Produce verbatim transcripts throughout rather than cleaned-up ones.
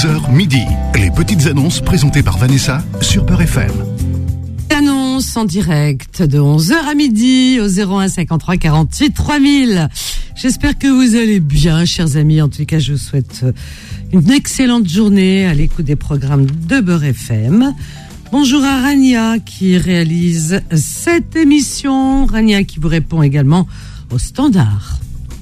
heures midi. Les petites annonces présentées par Vanessa sur Beurre F M. Annonce en direct de onze heures à midi au zéro un cinquante-trois quarante-huit trois mille. J'espère que vous allez bien, chers amis. En tout cas, je vous souhaite une excellente journée à l'écoute des programmes de Beurre F M. Bonjour à Rania qui réalise cette émission. Rania qui vous répond également au standard.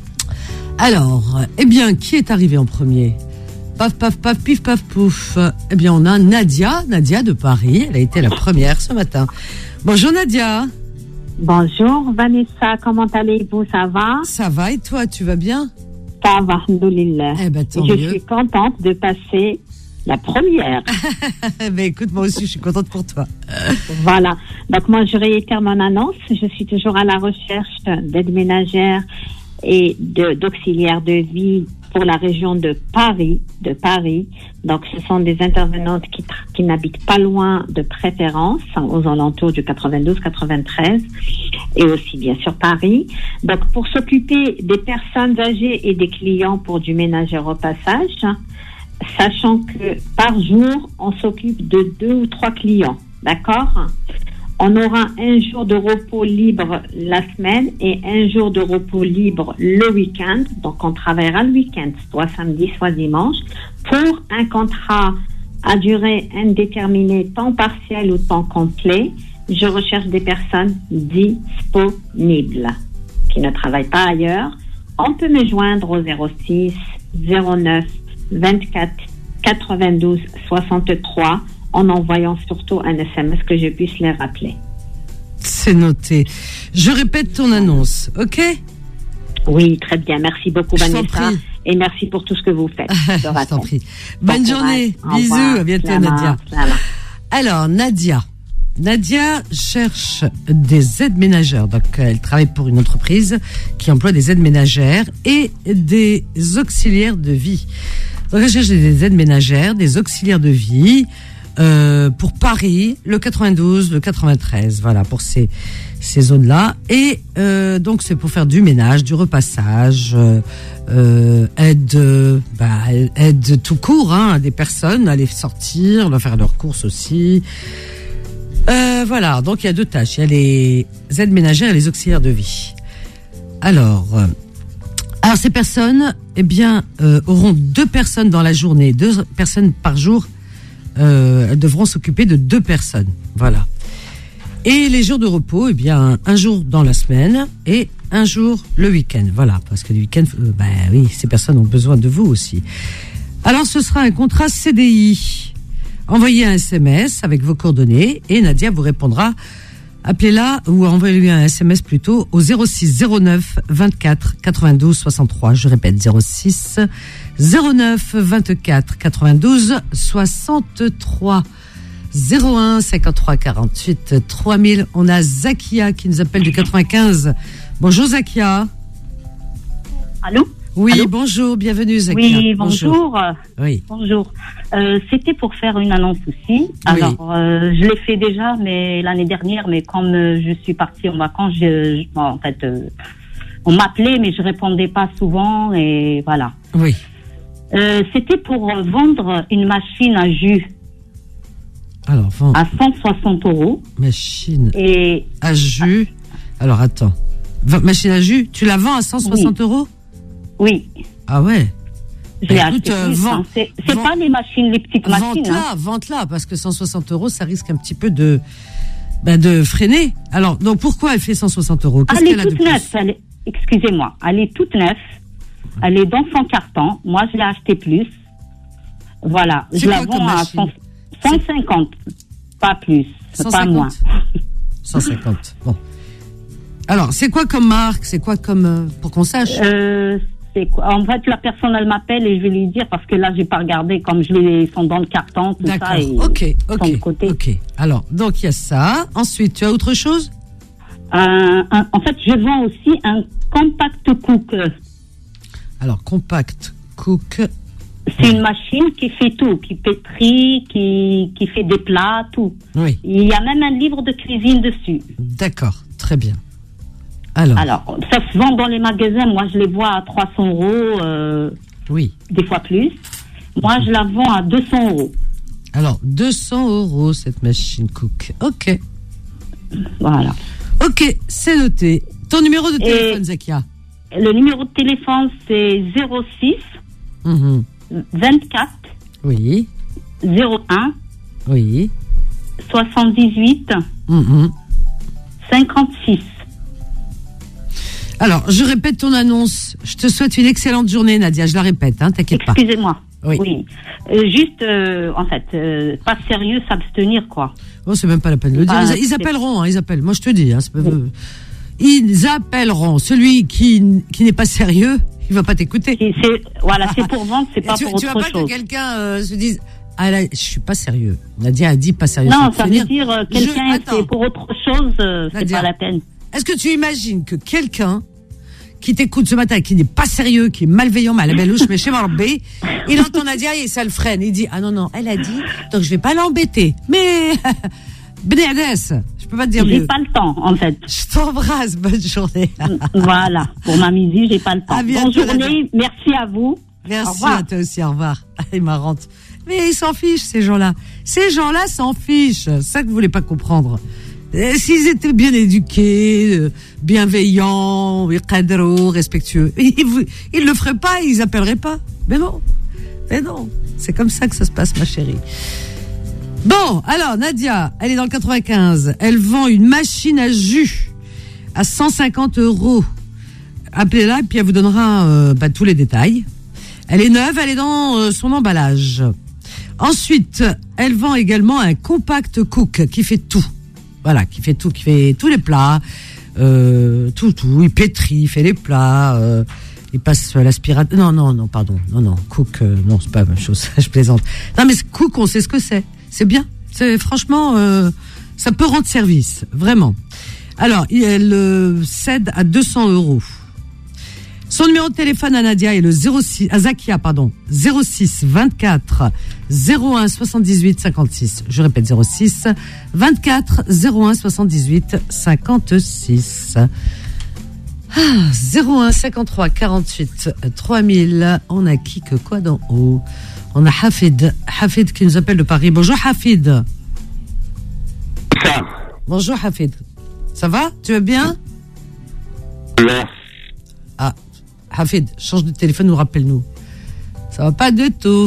Alors, eh bien, qui est arrivé en premier ? Paf, paf, paf, pif, paf, pouf. Eh bien, on a Nadia, Nadia de Paris. Elle a été la première ce matin. Bonjour Nadia. Bonjour Vanessa, comment allez-vous? Ça va? Ça va et toi, tu vas bien? Ça va, alhamdoulilah. Eh ben, tant Je mieux. suis contente de passer la première. Ben écoute, moi aussi, je suis contente pour toi. Voilà. Donc moi, je réitère mon annonce. Je suis toujours à la recherche d'aide ménagère et de, d'auxiliaires de vie pour la région de Paris, de Paris. Donc, ce sont des intervenantes qui, qui n'habitent pas loin de préférence, aux alentours du quatre-vingt-douze quatre-vingt-treize, et aussi, bien sûr, Paris. Donc, pour s'occuper des personnes âgées et des clients pour du ménage et repassage, sachant que par jour, on s'occupe de deux ou trois clients, d'accord ? On aura un jour de repos libre la semaine et un jour de repos libre le week-end. Donc, on travaillera le week-end, soit samedi, soit dimanche, pour un contrat à durée indéterminée, temps partiel ou temps complet. Je recherche des personnes disponibles qui ne travaillent pas ailleurs. On peut me joindre au zéro six zéro neuf vingt-quatre quatre-vingt-douze soixante-trois en envoyant surtout un S M S que je puisse les rappeler. C'est noté. Je répète ton annonce, ok? Oui, très bien. Merci beaucoup, Je t'en Vanessa. prie. Et merci pour tout ce que vous faites. Je t'en prie. Bonne Bon journée. courage. Au Bisous. revoir. À bientôt, Slama, Nadia. slama. Alors, Nadia. Nadia cherche des aides ménagères. Donc, elle travaille pour une entreprise qui emploie des aides ménagères et des auxiliaires de vie. Donc, elle cherche des aides ménagères, des auxiliaires de vie, euh, pour Paris, le quatre-vingt-douze, le quatre-vingt-treize. Voilà, pour ces, ces zones-là. Et, euh, donc, c'est pour faire du ménage, du repassage, euh, euh, aide, euh, bah, aide tout court, hein, à des personnes à les sortir, leur faire leurs courses aussi. Euh, voilà, donc il y a deux tâches. Il y a les aides ménagères et les auxiliaires de vie. Alors, euh, alors ces personnes, eh bien, euh, auront deux personnes dans la journée, deux personnes par jour. Euh, elles devront s'occuper de deux personnes. Voilà. Et les jours de repos, eh bien, un jour dans la semaine et un jour le week-end. Voilà, parce que le week-end, euh, ben oui, ces personnes ont besoin de vous aussi. Alors, ce sera un contrat C D I. Envoyez un S M S avec vos coordonnées et Nadia vous répondra. Appelez-la ou envoyez-lui un S M S plutôt au zéro six zéro neuf vingt-quatre quatre-vingt-douze soixante-trois. Je répète, zéro six zéro neuf vingt-quatre quatre-vingt-douze soixante-trois. zéro un cinquante-trois quarante-huit trois mille. On a Zakia qui nous appelle du quatre-vingt-quinze. Bonjour Zakia. Allô? Oui, Allô? Bonjour, bienvenue Zakia. Oui, bonjour. Oui. Bonjour. Euh, c'était pour faire une annonce aussi. Alors, euh, je l'ai fait déjà, mais l'année dernière, mais comme euh, je suis partie en vacances, je, je- bon, en fait, euh, on m'appelait, mais je répondais pas souvent, et voilà. Oui. Euh, c'était pour vendre une machine à jus Alors, vend à cent soixante euros. machine Et à jus. Alors, attends. Va- Machine à jus, tu la vends à cent soixante euros? oui, Ah ouais. je l'ai Bah, acheté écoute, euh, plus, vends- hein. C'est, c'est vends- pas les machines, les petites machines. hein. Vente-la, vente-la, parce que cent soixante euros, ça risque un petit peu de, ben, de freiner. Alors, donc, pourquoi elle fait cent soixante euros? Qu'est-ce Elle qu'elle est a de toute plus? neuve, elle est- excusez-moi, elle est toute neuve, elle est dans son carton, moi je l'ai acheté plus, voilà, C'est je la quoi comme vends à machine? cent, cent cinquante, pas plus, cent pas moins. cent cinquante. Bon. Alors, c'est quoi comme marque? C'est quoi comme, euh, pour qu'on sache? Euh, c'est quoi? En fait, la personne, elle m'appelle et je vais lui dire, parce que là, j'ai pas regardé, comme je les sont dans le carton, tout D'accord. ça, et Ok, sont de ok, côté. ok. Alors, donc, il y a ça. Ensuite, tu as autre chose? Un- un- en fait, je vends aussi un compact cook. Alors, compact cook. C'est une machine qui fait tout, qui pétrit, qui, qui fait des plats, tout. Oui. Il y a même un livre de cuisine dessus. D'accord. Très bien. Alors. Alors, ça se vend dans les magasins. Moi, je les vois à trois cents euros, euh, Oui. des fois plus. Moi, je la vends à deux cents euros. Alors, deux cents euros, cette machine cook. Ok. Voilà. Ok, c'est noté. Ton numéro de téléphone, Et Zakia? Le numéro de téléphone, c'est zéro six mmh. vingt-quatre Oui. zéro un Oui. soixante-dix-huit mmh. cinquante-six. Alors, je répète ton annonce. Je te souhaite une excellente journée, Nadia. Je la répète, hein, t'inquiète pas. Excusez-moi. Oui. oui. Euh, juste, euh, en fait, euh, pas sérieux, s'abstenir, quoi. Oh, c'est même pas la peine de le dire. Bah, ils, ils appelleront, hein, ils appellent. Moi, je te dis, hein, c'est pas... oui. Ils appelleront. Celui qui, qui n'est pas sérieux, il va pas t'écouter. C'est, c'est, voilà, c'est pour vendre, c'est pas tu, pour tu autre chose. Tu vas pas que quelqu'un euh, se dise, ah là, je suis pas sérieux. Nadia a dit pas sérieux. Non, ça veut dire euh, quelqu'un, je... c'est pour autre chose, euh, c'est Nadia, pas la peine. Est-ce que tu imagines que quelqu'un qui t'écoute ce matin, qui n'est pas sérieux, qui est malveillant, mal à belouche, mais chez Marabé, il entend Nadia et ça le freine. Il dit, ah non, non, elle a dit, donc je vais pas l'embêter. Mais, Benedès, je peux pas te dire j'ai mieux. J'ai pas le temps, en fait. Je t'embrasse, bonne journée. Voilà, pour ma musique, j'ai pas le temps. Bonne journée, merci à vous. Merci à toi aussi, au revoir. Elle est marrante. Mais ils s'en fichent, ces gens-là. Ces gens-là s'en fichent. C'est ça que vous voulez pas comprendre. S'ils étaient bien éduqués, bienveillants, respectueux, ils, ils le feraient pas, ils appelleraient pas. Mais non, mais non, c'est comme ça que ça se passe, ma chérie. Bon, alors Nadia, elle est dans le quatre-vingt-quinze. Elle vend une machine à jus à cent cinquante euros. Appelez-la et puis elle vous donnera euh, bah, tous les détails. Elle est neuve, elle est dans euh, son emballage. Ensuite, elle vend également un compact cook qui fait tout. Voilà, qui fait tout, qui fait tous les plats, euh, tout, tout. Il pétrit, il fait les plats, euh, il passe l'aspirateur. Non, non, non, pardon, non, non, cook, euh, non, c'est pas la même chose. Je plaisante. Non, mais cook, on sait ce que c'est. C'est bien. C'est franchement, euh, ça peut rendre service, vraiment. Alors, elle euh, cède à deux cents euros. Son numéro de téléphone à Nadia est le zéro six, à Zakia, pardon, zéro six vingt-quatre zéro un soixante-dix-huit cinquante-six. Je répète, zéro six vingt-quatre zéro un soixante-dix-huit cinquante-six. Ah, zéro un cinquante-trois quarante-huit trois mille. On a qui que quoi d'en haut? On a Hafid. Hafid qui nous appelle de Paris. Bonjour Hafid. Ça. Bonjour Hafid. Ça va? Tu vas bien? Ouais. Ah, Hafid, change de téléphone ou rappelle-nous. Ça va pas du tout.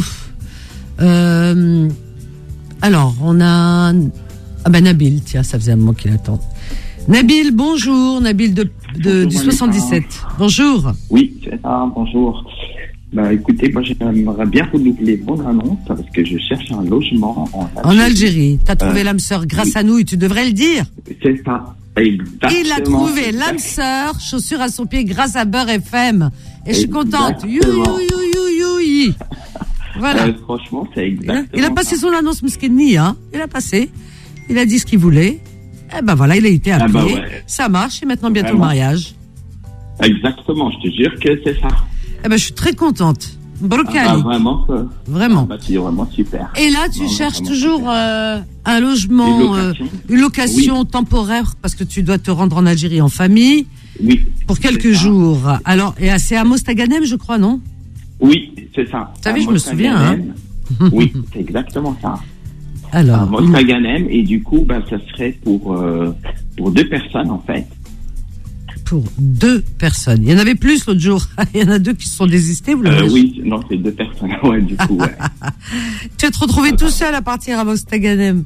Euh, alors, on a... Ah ben Nabil, tiens, ça faisait un moment qu'il attend. Nabil, bonjour. Nabil de, de, bonjour, du soixante-dix-sept. Bonjour. Oui, c'est ça, bonjour. Bah écoutez, moi j'aimerais bien renouveler mon annonce parce que je cherche un logement en Algérie. En Algérie. T'as trouvé euh, l'âme sœur grâce oui. à nous et tu devrais le dire. C'est ça. Exactement. Il a trouvé l'âme sœur, chaussures à son pied grâce à Beurre F M. Et je suis contente. You, you, you, you, you, you. Voilà. Euh, franchement, c'est exactement. Il a, il a passé son annonce Mskeni, hein. Il a passé. Il a dit ce qu'il voulait. Eh ben voilà, il a été appelé. Ah bah ouais. Ça marche et maintenant bientôt Vraiment. Le mariage. Exactement, je te jure que c'est ça. Eh ben je suis très contente. Brokali. Ah bah vraiment. Ça, vraiment. Ah bah c'est vraiment super. Et là, tu non, cherches toujours euh, un logement, une location, euh, une location oui. temporaire parce que tu dois te rendre en Algérie en famille. Oui. Pour quelques jours. Alors, et c'est à Mostaganem, je crois, non? Oui, c'est ça. Tu savez, je me souviens. Hein. Oui, c'est exactement ça. Alors. À Mostaganem, et du coup, bah, ça serait pour, euh, pour deux personnes, en fait. Pour deux personnes. Il y en avait plus l'autre jour. Il y en a deux qui se sont désistés, vous l'avez euh, Oui, non, c'est deux personnes. Ouais, du coup, ouais. Tu vas te retrouver tout seul à partir à Mostaganem.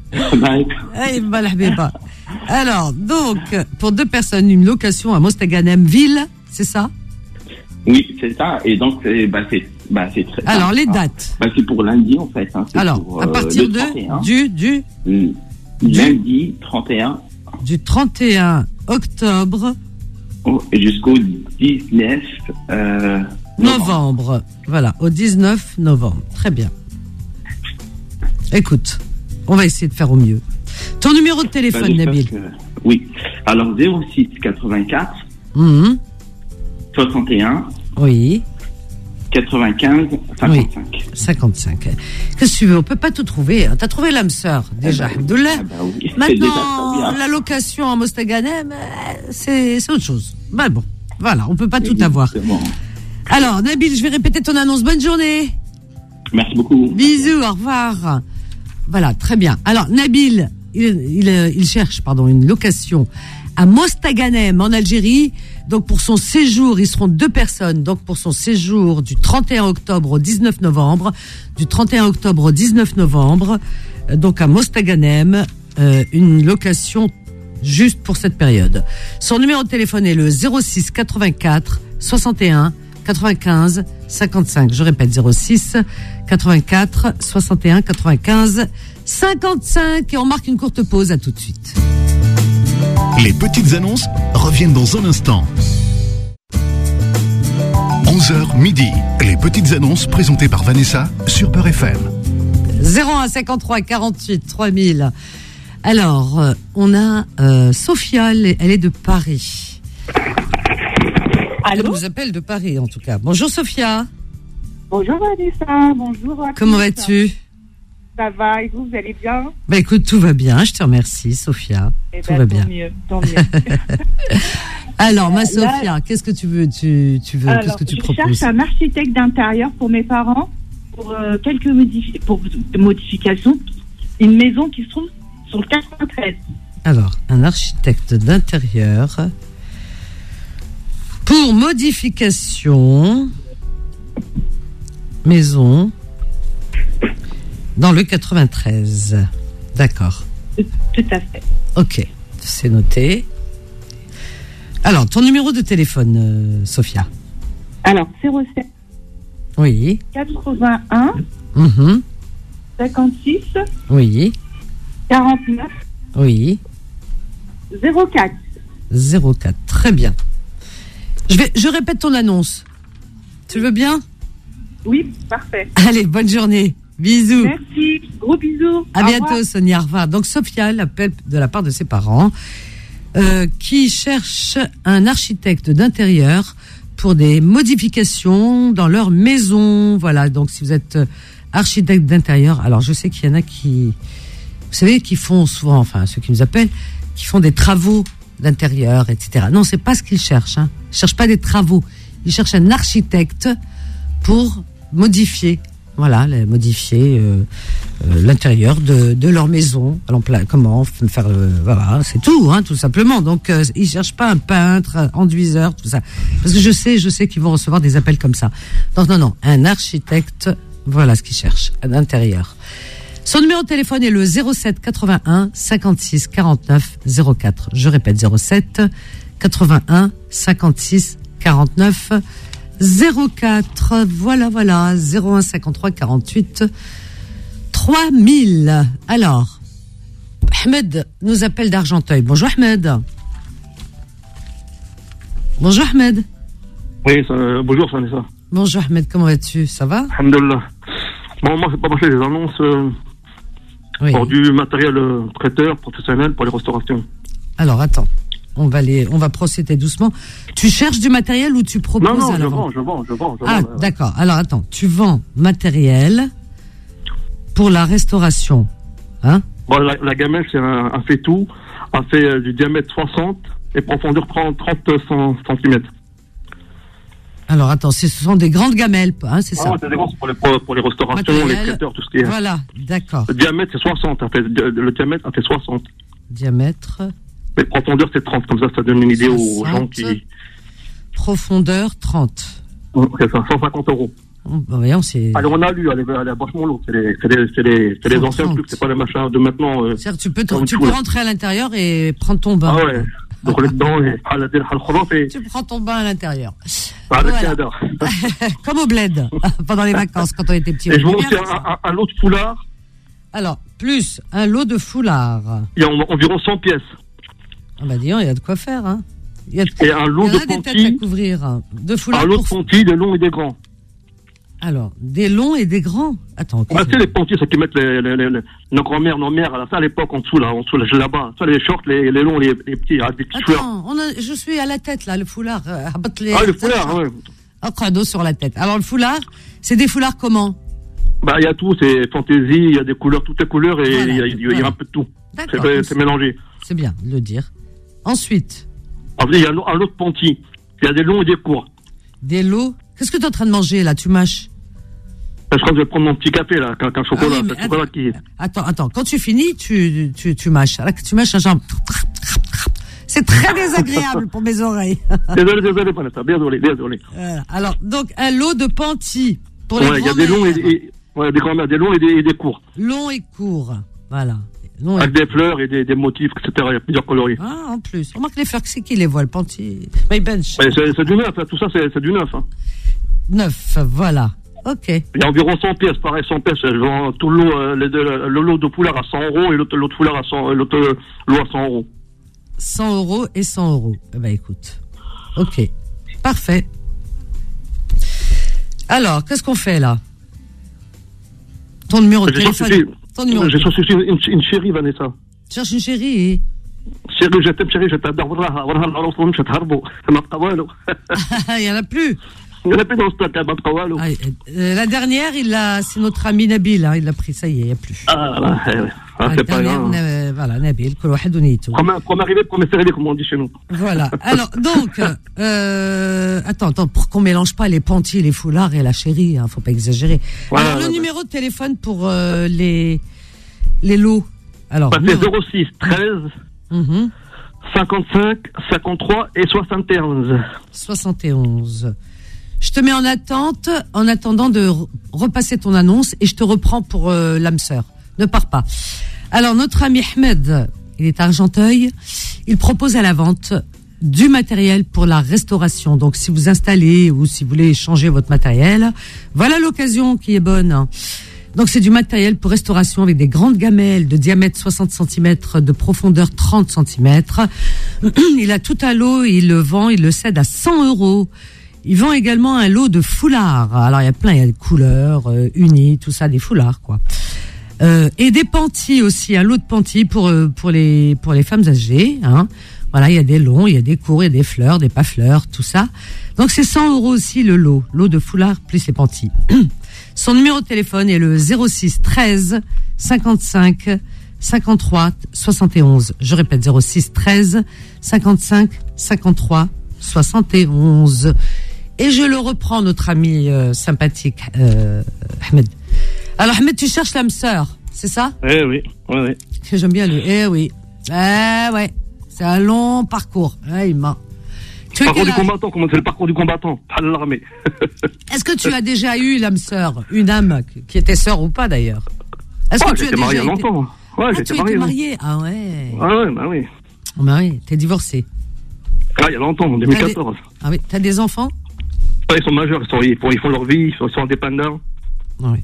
Alors, donc, pour deux personnes, une location à Mostaganem ville, c'est ça? Oui, c'est ça. Et donc, c'est, bah, c'est, bah, c'est très. Alors, simple, les hein. dates. Bah, c'est pour lundi, en fait. Hein. Alors, pour, à partir de, trente et un. du, du, du, lundi trente et un. Du trente et un octobre. Oh, jusqu'au dix-neuf euh, novembre. novembre. Voilà, au dix-neuf novembre. Très bien. Écoute, on va essayer de faire au mieux. Ton numéro de téléphone, bah, Nabil. Que, oui. Alors, zéro six quatre-vingt-quatre mmh. soixante et un. Oui. quatre-vingt-quinze cinquante-cinq. Oui, cinquante-cinq. Qu'est-ce que tu veux? On peut pas tout trouver. Hein. T'as trouvé l'âme sœur, déjà. Ah bah, de là. Ah bah oui. Maintenant, la location à Mostaganem, c'est, c'est autre chose. Ben bon, voilà, on peut pas tout Exactement. avoir. Alors, Nabil, je vais répéter ton annonce. Bonne journée. Merci beaucoup. Bisous, au revoir. Voilà, très bien. Alors, Nabil, il, il, il cherche pardon, une location à Mostaganem, en Algérie. Donc, pour son séjour, ils seront deux personnes. Donc, pour son séjour du trente et un octobre au dix-neuf novembre. Du trente et un octobre au dix-neuf novembre. Donc, à Mostaganem, euh, une location juste pour cette période. Son numéro de téléphone est le zéro six quatre-vingt-quatre soixante et un quatre-vingt-quinze cinquante-cinq. Je répète, zéro six quatre-vingt-quatre soixante et un quatre-vingt-quinze cinquante-cinq. Et on marque une courte pause. À tout de suite. Les petites annonces reviennent dans un instant. onze heures midi. Les petites annonces présentées par Vanessa sur Peur F M. zéro un cinquante-trois quarante-huit trois mille. Alors, euh, on a euh, Sophia, elle est, elle est de Paris. Allô ? Elle nous appelle de Paris, en tout cas. Bonjour Sophia. Bonjour Vanessa, bonjour. Comment vas-tu ? Ça va, et vous, vous allez bien ? Bah écoute, tout va bien, je te remercie Sophia. Eh tout ben, va tant bien. Mieux, tant mieux. Alors, ma Là, Sophia, qu'est-ce que tu veux, tu, tu veux, Alors, qu'est-ce que tu je proposes ? cherche un architecte d'intérieur pour mes parents, pour euh, quelques modifi- pour modifications. Une maison qui se trouve sur le quatre-vingt-treize. Alors, un architecte d'intérieur pour modification maison dans le quatre-vingt-treize. D'accord. Tout, tout à fait. Ok, c'est noté. Alors, ton numéro de téléphone, euh, Sophia. Alors, zéro sept Oui. quatre-vingt-un Mhm. cinquante-six Oui. quarante-neuf Oui. zéro quatre. zéro quatre. Très bien. Je vais, je répète ton annonce. Tu veux bien ? Oui, parfait. Allez, bonne journée. Bisous. Merci, gros bisous. À Au bientôt, revoir. Sonia. Au revoir. Donc, Sophia l'appelle de la part de ses parents euh, qui cherchent un architecte d'intérieur pour des modifications dans leur maison. Voilà. Donc, si vous êtes architecte d'intérieur, alors je sais qu'il y en a qui, vous savez, qui font souvent, enfin, ceux qui nous appellent, qui font des travaux d'intérieur, et cetera. Non, c'est pas ce qu'ils cherchent. Hein. Ils cherchent pas des travaux. Ils cherchent un architecte pour modifier. Voilà, les, modifier euh, euh, l'intérieur de, de leur maison. Alors, comment faire, euh, voilà, c'est tout, hein, tout simplement. Donc, euh, ils cherchent pas un peintre, un enduiseur, tout ça. Parce que je sais, je sais qu'ils vont recevoir des appels comme ça. Donc, non, non, un architecte, voilà ce qu'ils cherchent, à l'intérieur. Son numéro de téléphone est le zéro sept quatre-vingt-un cinquante-six quarante-neuf zéro quatre. Je répète, zéro sept quatre-vingt-un cinquante-six quarante-neuf zéro quatre. Voilà, voilà. zéro un cinquante-trois quarante-huit trois mille. Alors, Ahmed nous appelle d'Argenteuil. Bonjour Ahmed. Bonjour Ahmed. Oui, ça, euh, bonjour Vanessa. Bonjour Ahmed, comment vas-tu ? Ça va ? Alhamdulillah. Bon, moi, c'est pas passer des annonces euh, Oui. pour du matériel euh, traiteur professionnel pour les restaurations. Alors, attends. On va les, on va procéder doucement. Tu cherches du matériel ou tu proposes Non, non, à je la vends, vente ? je vends, je vends. Je Ah, vends, euh, d'accord. Alors, attends. Tu vends matériel pour la restauration. Hein ? Bon, la, la gamelle, c'est un, un fait-tout, a fait euh, du diamètre soixante et profondeur trente centimètres. Alors, attends. Ce sont des grandes gamelles, hein, c'est ça ? Ah, c'est des grosses pour les, pour, pour les restaurations, Matériel. les traiteurs, tout ce qui est. Voilà, d'accord. Le diamètre, c'est soixante. A fait, le diamètre a fait soixante. Diamètre, Mais profondeur, c'est trente. Comme ça, ça donne une idée aux gens soixante. qui. profondeur trente. C'est ça, cent cinquante euros. Oh, bah, voyons, c'est... Alors on a lu, elle est, elle est vachement lourde. C'est les, c'est les, c'est les, c'est les cent anciens trente. trucs, c'est pas les machins de maintenant. Euh, C'est-à-dire, tu peux, te- Comme tu tout, peux là. rentrer à l'intérieur et prendre ton bain. ah ouais. Donc on est dedans et à la télé, à le et Tu prends ton bain à l'intérieur. à la Voilà. Canada. Comme au bled, pendant les vacances, quand on était petit. Et je On vends aimait aussi bien faire ça. un, un, un lot de foulard. Alors, plus un lot de foulards. Il y a en- environ cent pièces. Ah bah dis donc, il y a de quoi faire, hein. Il y a, Et un lot il y en de a des têtes à pontilles. couvrir. hein. De foulards Un lot de pour... pontilles, des longs et des grands. Alors, des longs et des grands. Attends, Ah, tu sais, les pontilles, c'est qu'ils mettent les, les, les, les- nos grand-mères, nos mères, à la fin, à l'époque, en dessous, là, en dessous, là, là-bas. Ça, les shorts, les, les longs, les, les petits, avec des petits fleurs. Attends, on a, je suis à la tête, là, le foulard. euh, abat les- Ah, le foulard, ouais. Un crado sur la tête. Alors, le foulard, c'est des foulards comment ? Bah, il y a tout, c'est fantaisie, il y a des couleurs, toutes les couleurs, et il Voilà, y, a, il y a voilà. un peu de tout. D'accord. C'est, c'est mélangé. C'est bien de le dire. Ensuite, Après, il y a un lot un lot de pontilles. Il y a des longs et des courts. des lots. Qu'est-ce que tu es en train de manger, là ? Tu mâches ? Je crois que je vais prendre mon petit café, là, avec un chocolat. Ah oui, un chocolat qui... Attends, attends. Quand tu finis, tu, tu, tu mâches. Là, tu mâches un genre. C'est très désagréable pour mes oreilles. Désolé, désolé, Vanessa. Désolé, désolé. Euh, alors, donc, un lot de panty pour les Ouais, il y a des longs et, et, ouais, des grand-mères, des longs et des, et des courts. Long et court. Voilà. Long Avec et... des fleurs et des, des motifs, et cetera. Il y a plusieurs coloris. Ah, en plus. Remarque les fleurs, c'est qui les voit, le panty? My bench. Ouais, c'est, c'est du neuf, hein. Tout ça, c'est, c'est du neuf. Hein. Neuf, voilà. Ok. Il y a environ cent pièces, pareil, cent pièces. Je vends tout le lot, euh, les deux, le lot de foulard à cent euros et l'autre, l'autre foulard à cent, l'autre lot à cent euros. cent euros et cent euros. Eh ben, écoute. Ok. Parfait. Alors, qu'est-ce qu'on fait là? Ton numéro de J'ai téléphone. cherché, Ton numéro j'ai de... cherché une, une chérie, Vanessa. Tu cherches une chérie? Chérie, je t'aime, chérie, je t'adore. Voilà, voilà, voilà, voilà, je t'arbo. Ça m'a pas mal. Il y en a plus. Il y en a plus dans ce stock, ça m'a pas mal. Ah, euh, la dernière, il a, c'est notre ami Nabil, hein, il l'a pris, ça y est, il n'y a plus. Ah, là, eh, ah, La c'est pas dernière, grave. euh, voilà, Nabil, كل واحد ونيته. Premier, premier arrivé, premier serré, comme on dit chez nous. Voilà. Alors, donc, euh, attends, attends, pour qu'on mélange pas les panties, les foulards et la chérie, hein, faut pas exagérer. Ouais, Alors, ouais, le ouais. numéro de téléphone pour euh, les, les lots. Alors, Bah, c'est numéro- zéro six treize Mhm. cinquante-cinq cinquante-trois et soixante et onze. soixante et onze. Je te mets en attente, en attendant de re- repasser ton annonce, et je te reprends pour euh, l'âme sœur. Ne pars pas. Alors, notre ami Ahmed, il est à Argenteuil, il propose à la vente du matériel pour la restauration. Donc, si vous installez ou si vous voulez changer votre matériel, voilà l'occasion qui est bonne. Donc, c'est du matériel pour restauration avec des grandes gamelles de diamètre soixante centimètres, de profondeur trente centimètres. Il a tout à l'eau, il le vend, il le cède à cent euros. Il vend également un lot de foulards. Alors, il y a plein, il y a des couleurs, euh, unis, tout ça, des foulards, quoi. Euh, et des panties aussi, un lot de panties pour, euh, pour les, pour les femmes âgées, hein. Voilà, il y a des longs, il y a des courts, il y a des fleurs, des pas fleurs, tout ça. Donc, c'est cent euros aussi le lot. Lot de foulards plus les panties. Son numéro de téléphone est le zéro six treize cinquante-cinq cinquante-trois soixante et onze. Je répète, zéro six treize cinquante-cinq cinquante-trois soixante et onze. Et je le reprends, notre ami euh, sympathique, euh, Ahmed. Alors, Ahmed, tu cherches l'âme sœur, c'est ça? Eh oui, ouais, ouais. Que j'aime bien lui. Eh oui. Eh ouais. C'est un long parcours. Eh, il m'a. Tu es Parcours quel du âge? combattant, comment c'est le parcours du combattant? Pas de l'armée. Est-ce que tu as déjà eu l'âme sœur? Une âme qui était sœur ou pas d'ailleurs? Est-ce Oh, que tu as j'étais déjà marié il y a été... longtemps. Ouais, Ah, j'étais tu marié. étais ouais. marié? Ah ouais. Ah ouais, bah oui. Oh, bah oui, t'es divorcé. Ah, il y a longtemps, en deux mille quatorze. Ah oui, t'as des enfants? Ah, ils sont majeurs, ils, sont, ils, font, ils font leur vie, ils sont, ils sont indépendants. Ah oui.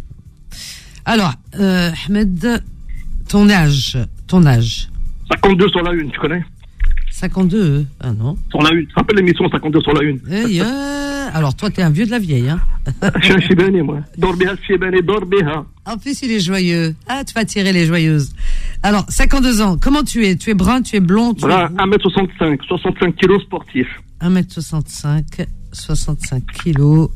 Alors, euh, Ahmed, ton âge, ton âge. cinquante-deux sur la une, tu connais? cinquante-deux, ah non. Sur la une. Tu te rappelles l'émission cinquante-deux sur la une? Eh, euh, alors, toi, t'es un vieux de la vieille, hein. Je suis un chibani, moi. Dorbiha, chibani, dorbiha. En plus, il est joyeux. Ah, tu vas tirer les joyeuses. Alors, cinquante-deux ans, comment tu es? Tu es brun, tu es blond, tu Voilà, es... un mètre soixante-cinq, soixante-cinq kilos sportif. un mètre soixante-cinq, soixante-cinq kilos,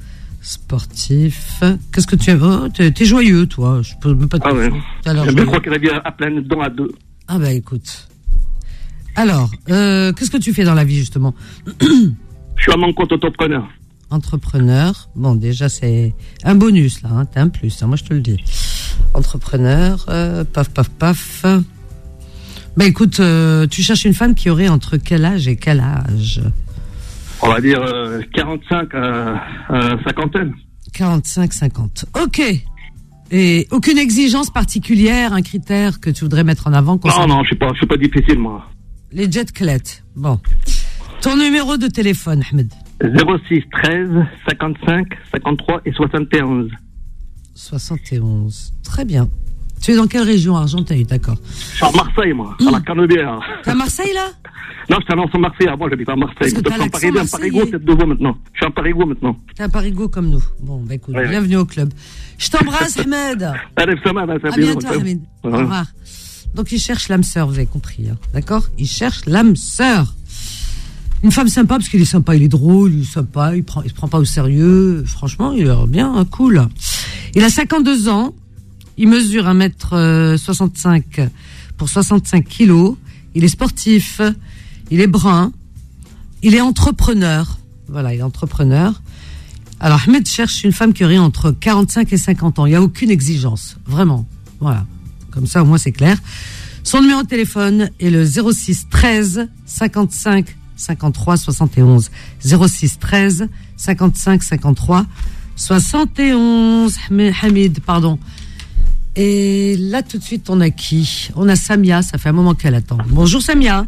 sportif. Qu'est-ce que tu es? Oh, t'es, t'es joyeux, toi. Je peux même pas te Ah ouais. T'as l'air Je joyeux. crois qu'elle a bien à pleine dents à deux. Ah bah écoute. Alors, euh, qu'est-ce que tu fais dans la vie, justement? Je suis à mon compte entrepreneur. Entrepreneur. Bon, déjà, c'est un bonus, là. Hein. T'as un plus, hein, moi, je te le dis. Entrepreneur, euh, paf, paf, paf. Bah écoute, euh, tu cherches une femme qui aurait entre quel âge et quel âge? On va dire euh, quarante-cinq à euh, cinquantaine. quarante-cinq cinquante. Ok. Et aucune exigence particulière, un critère que tu voudrais mettre en avant Non, concernant non, je suis pas, je suis pas difficile, moi. les jet clettes. Bon. Ton numéro de téléphone, Ahmed? zéro six treize cinquante-cinq cinquante-trois et soixante et onze. soixante et onze. Très bien. Tu es dans quelle région? Argenteuil, d'accord. Je suis à Marseille, moi, à la Canebière. T'es à Marseille, là? Non, je suis à l'ancien Marseille. Avant, j'habite à Marseille. Parce que Je t'as suis en l'accent Parigo, un marseillais. Parigo, c'est de vous maintenant. Je suis en Parigo maintenant. T'es à Parigo comme nous. Bon, bah écoute, Ouais, bienvenue au club. Je t'embrasse, Ahmed. Allez, ça va, ça À va. bientôt, Ahmed. Au Ouais. revoir. Donc, il cherche l'âme sœur, vous avez compris. Hein. D'accord? Il cherche l'âme sœur. Une femme sympa, parce qu'il est sympa, il est drôle, il est sympa, il prend, il se prend pas au sérieux. Franchement, il a l'air bien, hein, cool. Il a cinquante-deux ans. Il mesure un mètre soixante-cinq pour soixante-cinq kilos. Il est sportif. Il est brun. Il est entrepreneur. Voilà, il est entrepreneur. Alors, Ahmed cherche une femme qui aurait entre quarante-cinq et cinquante ans. Il n'y a aucune exigence. Vraiment. Voilà. Comme ça, au moins, c'est clair. Son numéro de téléphone est le zéro six treize cinquante-cinq cinquante-trois soixante et onze. zéro six treize cinquante-cinq cinquante-trois soixante et onze. Hamid, pardon. Et là, tout de suite, on a qui? On a Samia. Ça fait un moment qu'elle attend. Bonjour, Samia.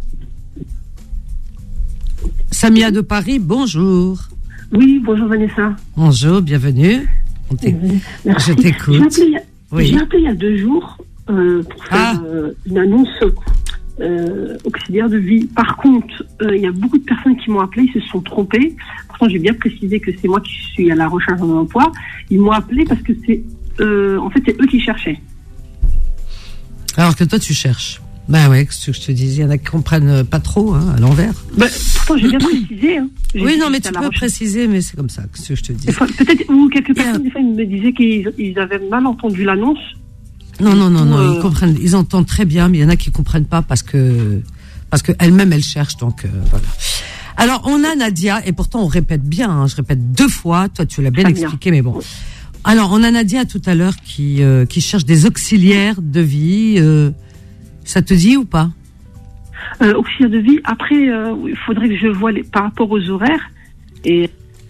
Samia de Paris, bonjour. Oui, bonjour Vanessa. Bonjour, bienvenue. On t'éc... Merci. Je t'écoute. J'ai appelé, il y a, oui. j'ai appelé il y a deux jours euh, pour faire ah. euh, une annonce euh, auxiliaire de vie. Par contre, euh, il y a beaucoup de personnes qui m'ont appelé, ils se sont trompés. Pourtant, j'ai bien précisé que c'est moi qui suis à la recherche d'un emploi. Ils m'ont appelé parce que c'est, euh, en fait, c'est eux qui cherchaient. Alors que toi, tu cherches. Ben ouais, ce que je te disais, il y en a qui comprennent pas trop, hein, à l'envers. Ben, pourtant, j'ai bien précisé. Hein. J'ai oui, non, mais tu peux recherche. préciser, mais c'est comme ça, ce que je te dis. Fois, peut-être, ou quelques personnes, euh, des fois, ils me disaient qu'ils ils avaient mal entendu l'annonce. Non, non, non, ou, non, euh... ils comprennent, ils entendent très bien, mais il y en a qui comprennent pas parce que, parce que elles-mêmes, elles cherchent, donc, euh, voilà. Alors, on a Nadia, et pourtant, on répète bien, hein, je répète deux fois, toi, tu l'as bien très expliqué, bien. Mais bon. Alors, on a Nadia tout à l'heure qui, euh, qui cherche des auxiliaires de vie, euh, ça te dit ou pas? Euh, auxiliaire de vie. Après, il euh, faudrait que je vois les, par rapport aux horaires et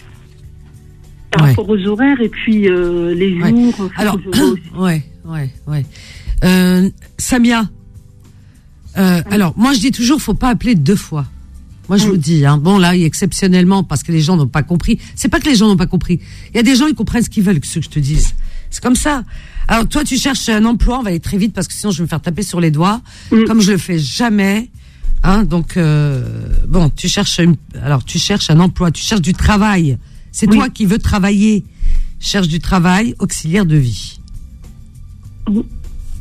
par ouais. rapport aux horaires et puis euh, les ouais. jours. Alors, ouais, ouais, ouais. Euh, Samia. Euh, oui. Alors, moi, je dis toujours, faut pas appeler deux fois. Moi, je oui. vous dis, hein. Bon, là, exceptionnellement, parce que les gens n'ont pas compris. C'est pas que les gens n'ont pas compris. Il y a des gens, ils comprennent ce qu'ils veulent, ce que je te dise. C'est comme ça. Alors, toi, tu cherches un emploi, on va aller très vite parce que sinon, je vais me faire taper sur les doigts, oui. comme je le fais jamais. Hein, donc euh, bon, tu cherches une, alors tu cherches un emploi, tu cherches du travail. C'est oui. toi qui veux travailler. Cherche du travail, auxiliaire de vie. Oui. D'accord ?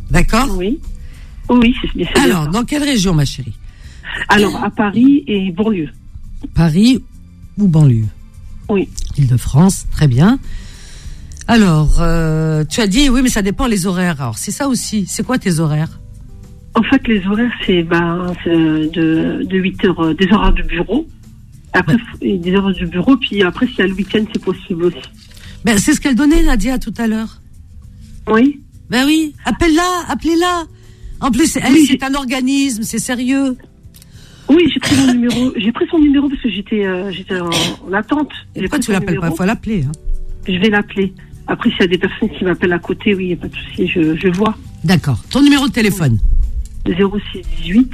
Oui. Oui, c'est bien. Alors, dans quelle région, ma chérie ? Alors, à Paris et banlieue. Paris ou banlieue ? Oui. Île-de-France, très bien. Alors, euh, tu as dit oui, mais ça dépend les horaires. Alors, c'est ça aussi. C'est quoi tes horaires ? En fait, les horaires, c'est, ben, c'est de, de huit heures, des horaires de bureau. Après, ouais. des heures de bureau, puis après, s'il y a le week-end, c'est possible aussi. Ben, c'est ce qu'elle donnait, Nadia, tout à l'heure. Oui. Ben oui, appelle-la, appelez-la. En plus, elle, oui, c'est j'ai... un organisme, c'est sérieux. Oui, j'ai pris mon numéro, j'ai pris son numéro parce que j'étais, euh, j'étais en, en attente. Et pourquoi tu l'appelles pas? Il faut l'appeler, hein. Je vais l'appeler. Après, s'il y a des personnes qui m'appellent à côté, oui, il n'y a pas de souci, je, je vois. D'accord. Ton numéro de téléphone? zéro six dix-huit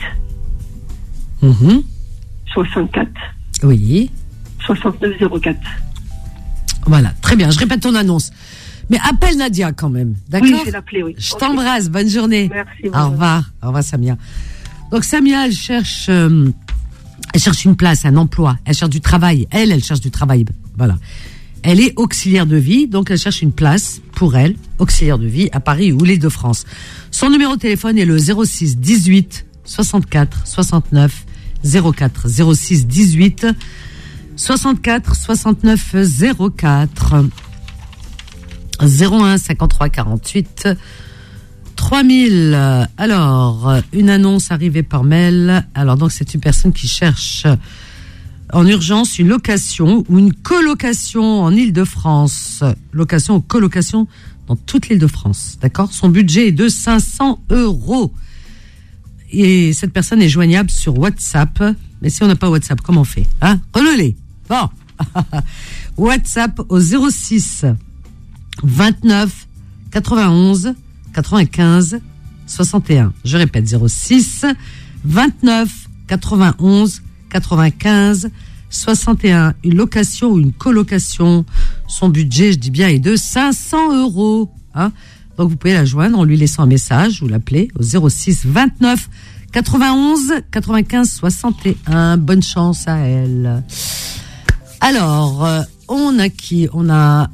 Mmh. soixante-quatre Oui. soixante-neuf zéro quatre. Voilà, très bien. Je répète ton annonce. Mais appelle Nadia quand même, d'accord? Oui, je vais l'appeler, oui. Je okay. t'embrasse, bonne journée. Merci. Au revoir. Au revoir, Samia. Donc, Samia, elle cherche, euh, elle cherche une place, un emploi. Elle cherche du travail. Elle, elle cherche du travail. Voilà. Elle est auxiliaire de vie, donc elle cherche une place pour elle, auxiliaire de vie, à Paris ou l'Île-de-France. Son numéro de téléphone est le zéro six dix-huit soixante-quatre soixante-neuf zéro quatre. zéro six dix-huit soixante-quatre soixante-neuf zéro quatre. zéro un cinquante-trois quarante-huit trois mille. Alors, une annonce arrivée par mail. Alors, donc, c'est une personne qui cherche en urgence une location ou une colocation en Île-de-France. Location ou colocation dans toute l'Île-de-France. D'accord ? Son budget est de cinq cents euros. Et cette personne est joignable sur WhatsApp. Mais si on n'a pas WhatsApp, comment on fait ? Hein ? Relais. Bon. WhatsApp au zéro six vingt-neuf quatre-vingt-onze quatre-vingt-quinze soixante et un. Je répète, zéro six vingt-neuf quatre-vingt-onze quatre-vingt-quinze soixante et un. Une location ou une colocation. Son budget, je dis bien, est de cinq cents euros. Hein? Donc, vous pouvez la joindre en lui laissant un message ou l'appeler au zéro six vingt-neuf quatre-vingt-onze quatre-vingt-quinze soixante et un. Bonne chance à elle. Alors, euh, on a qui? On a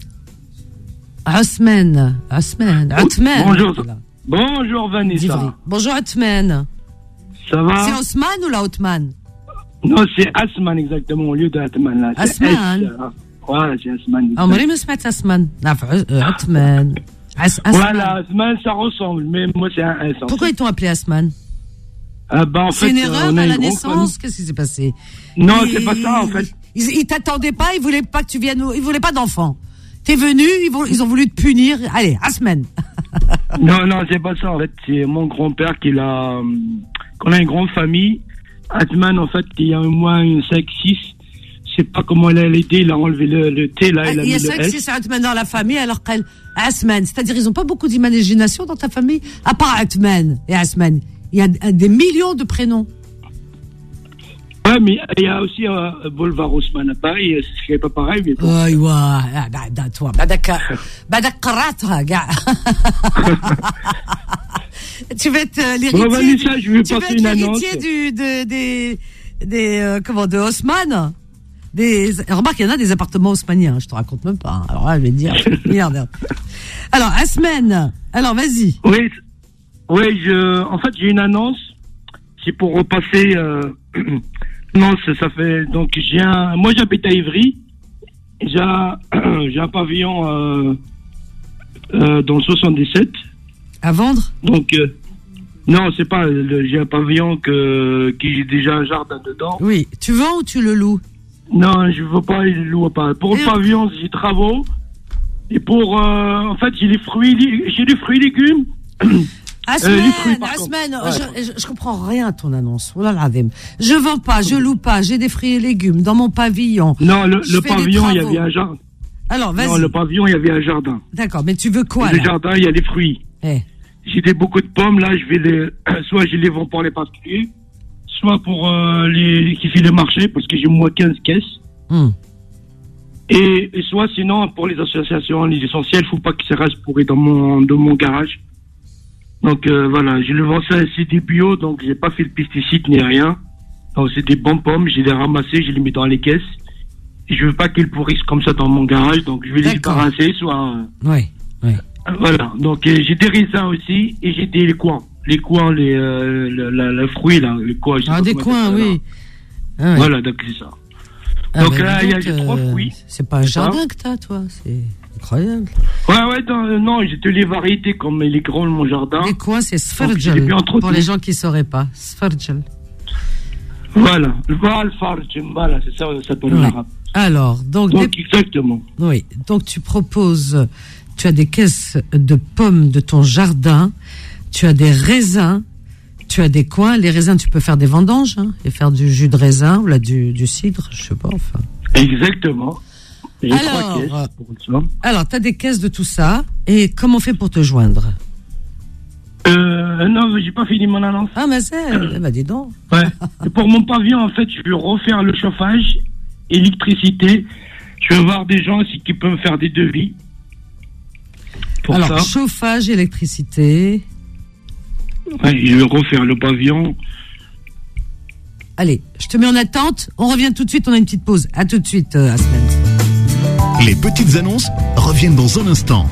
Othman. Othman. Othman. Bonjour. Bonjour Vanessa. D'Ivry. Bonjour Othman. Ça va? C'est Othman ou la Othman? Non, c'est Asman exactement, au lieu d'Othman là. Asman. Voilà, c'est Asman. عمري ما سمعت Asman. Othman. Voilà, Asman, ça ressemble, mais moi c'est un S. Pourquoi ils t'ont appelé Asman? Euh, bah, en c'est fait, une erreur euh, à la naissance. Qu'est-ce qui s'est passé? Non, Et... c'est pas ça en fait. Ils, ils t'attendaient pas, ils voulaient pas que tu viennes, ils voulaient pas d'enfants. T'es venu, ils, vont, ils ont voulu te punir. Allez, à semaine. Non, non, c'est pas ça. En fait, c'est mon grand-père qui l'a. Qu'on a une grande famille. Atman, en fait, il y a au moins une cinq six. Je sais pas comment il a aidé, il a enlevé le, le T, là, il a il y a mis le cinq S. six Atman dans la famille, alors qu'elle, Asman. C'est-à-dire, ils ont pas beaucoup d'imagination dans ta famille, à part Atman et Asman. Il y a des millions de prénoms. Ouais, mais il y a aussi euh, Boulevard Ousmane à Paris, c'est pas pareil, mais bon. Oui, ouais, toi, badak, badak qaratra, gars. Tu vas être euh, l'héritier. Bon, Vanessa, je vais tu vas passer être une annonce. l'héritier du, de, des, des, euh, comment, de Haussmann. Des, remarque, il y en a des appartements haussmanniens, je te raconte même pas. Hein. Alors là, je vais te dire, milliardaire. Alors, Asmen, alors vas-y. Oui, oui, je, en fait, j'ai une annonce. C'est pour repasser, euh, non, ça, ça fait, donc, j'ai un, moi, j'habite à Ivry. J'ai un, j'ai un pavillon, euh, euh, dans le soixante-dix-sept. À vendre? Donc, euh, non, c'est pas, le, j'ai un pavillon que, qui j'ai déjà un jardin dedans. Oui. Tu vends ou tu le loues? Non, je veux pas, je le loue pas. Pour le pavillon, j'ai travaux. Et pour, euh, en fait, j'ai les fruits, j'ai des fruits et légumes. Asmen, euh, fruits, Asmen, ouais. je, je, je comprends rien à ton annonce. Oh là là, je vends pas, je loue pas, j'ai des fruits et légumes dans mon pavillon. Non, le, je le pavillon, il y avait un jardin. Alors, vas-y. Non, le pavillon, il y avait un jardin. D'accord, mais tu veux quoi, le là? jardin, il y a les fruits. Eh. J'ai des beaucoup de pommes, là, je vais les, soit je les vends pour les particuliers, soit pour euh, les qui fait le marché, parce que j'ai au moins quinze caisses. Mm. Et, et soit sinon, pour les associations, les essentiels, faut pas que ça reste pourri dans mon, dans mon garage. Donc euh, voilà, je le vends ça, c'est des bio, donc j'ai pas fait le pesticide ni rien. Donc c'est des bonnes pommes, je les ramassées, je les mets dans les caisses. Et je veux pas qu'ils pourrissent comme ça dans mon garage, donc je vais les débarrasser, soit... Oui, oui. Voilà, donc euh, j'ai des raisins aussi, et j'ai des les coins. Les coins, les, euh, le, le, le fruit, là, les coins. Ah, des coins, oui. Ah, ouais. Voilà, donc c'est ça. Ah, donc bah, là, il y a euh, trois fruits. C'est pas un jardin que t'as, toi, c'est incroyable. Ouais, ouais, non, non j'ai de les variétés, comme il est grand, mon jardin. Les coins, c'est Sfarjal, pour les gens qui sauraient pas. Sfarjal. Voilà, voilà, voilà, c'est ça, ça s'appelle ouais. l'arabe. Alors, donc, donc des... exactement. Oui, donc tu proposes, tu as des caisses de pommes de ton jardin, tu as des raisins, tu as des coins. Les raisins, tu peux faire des vendanges hein, et faire du jus de raisin ou là du, du cidre, je sais pas, enfin. Exactement. J'ai alors, trois caisses pour ça. Alors, tu as des caisses de tout ça. Et comment on fait pour te joindre? Euh, non, j'ai pas fini mon annonce. Ah, mais c'est, euh, bah dis donc. Ouais. Et pour mon pavillon, en fait, je vais refaire le chauffage, électricité. Je vais voir des gens qui peuvent me faire des devis. Pour alors, ça. chauffage, électricité. Ouais, je vais refaire le pavillon. Allez, je te mets en attente. On revient tout de suite. On a une petite pause. À tout de suite, euh, Asmen. Les petites annonces reviennent dans un instant.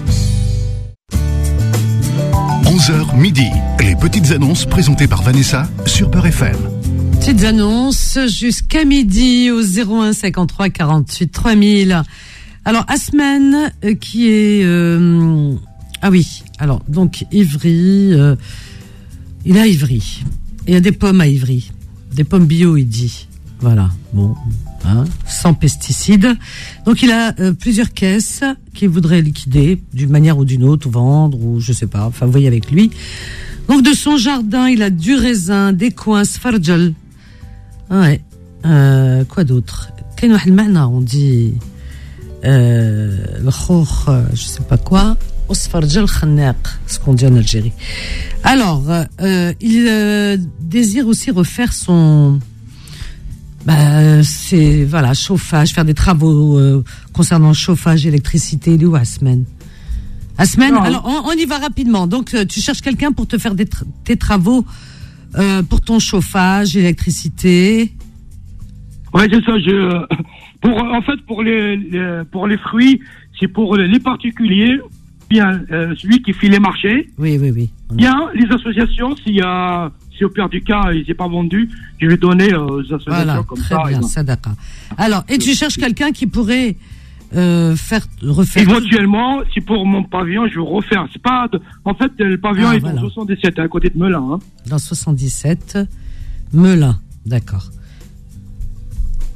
onze heures midi. Les petites annonces présentées par Vanessa sur Beurre F M. Petites annonces jusqu'à midi au zéro un cinquante-trois quarante-huit trois mille. Alors, Asmen, euh, qui est... Euh, ah oui, alors, donc, Ivry... Euh, il est à Ivry. Il y a des pommes à Ivry. Des pommes bio, il dit. Voilà, bon, hein, sans pesticides. Donc, il a euh, plusieurs caisses qu'il voudrait liquider d'une manière ou d'une autre, ou vendre, ou je sais pas. Enfin, vous voyez avec lui. Donc, de son jardin, il a du raisin, des coins, sfarjal. Ouais. Euh, quoi d'autre? On dit... Euh, le khoukh, je sais pas quoi. Osfarjal khanaq, ce qu'on dit en Algérie. Alors, euh, il euh, désire aussi refaire son... Bah, c'est, voilà, chauffage, faire des travaux euh, concernant chauffage, électricité, il est où Asmen? Asmen, alors on, on y va rapidement. Donc, euh, tu cherches quelqu'un pour te faire des tra- tes travaux euh, pour ton chauffage, électricité. Ouais, c'est ça. Je, pour, en fait, pour les, les pour les fruits, c'est pour les particuliers, bien euh, celui qui fait les marchés. Oui, oui, oui. Bien les associations, s'il y a, si au pire du cas, il n'est pas vendu, je vais donner aux associations voilà, comme très ça. Bien, sadaqa. Alors, et tu cherches quelqu'un qui pourrait euh, faire refaire. Éventuellement, si pour mon pavillon, je veux refaire. C'est pas, de, en fait, le pavillon ah, est voilà. dans soixante-dix-sept, à côté de Melun. Hein. Dans soixante-dix-sept, Melun, d'accord.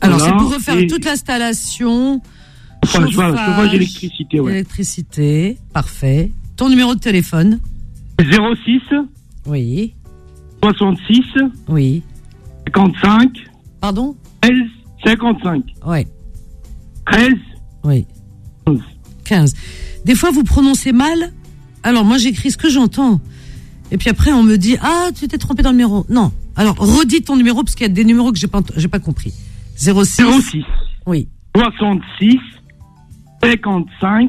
Alors, Voilà. c'est pour refaire Et- toute l'installation. Enfin, chauffage, voilà, chauffage, électricité, ouais. Électricité, parfait. Ton numéro de téléphone? zéro six Oui. soixante-six Oui. cinquante-cinq Pardon? treize cinquante-cinq Ouais. treize Oui. onze. quinze. Des fois, vous prononcez mal. Alors, moi, j'écris ce que j'entends. Et puis après, on me dit, ah, tu t'es trompé dans le numéro. Non. Alors, redis ton numéro, parce qu'il y a des numéros que j'ai pas, j'ai pas compris. zéro six. zéro six Oui. soixante-six cinquante-cinq